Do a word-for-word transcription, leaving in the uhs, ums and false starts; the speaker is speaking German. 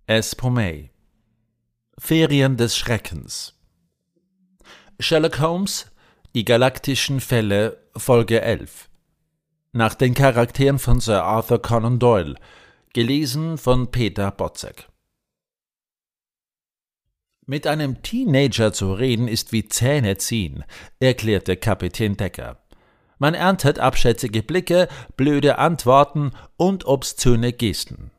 Espomey. Ferien des Schreckens. Sherlock Holmes, die galaktischen Fälle, Folge elf. Nach den Charakteren von Sir Arthur Conan Doyle, gelesen von Peter Botzek. Mit einem Teenager zu reden ist wie Zähne ziehen, erklärte Kapitän Decker. Man erntet abschätzige Blicke, blöde Antworten und obszöne Gesten.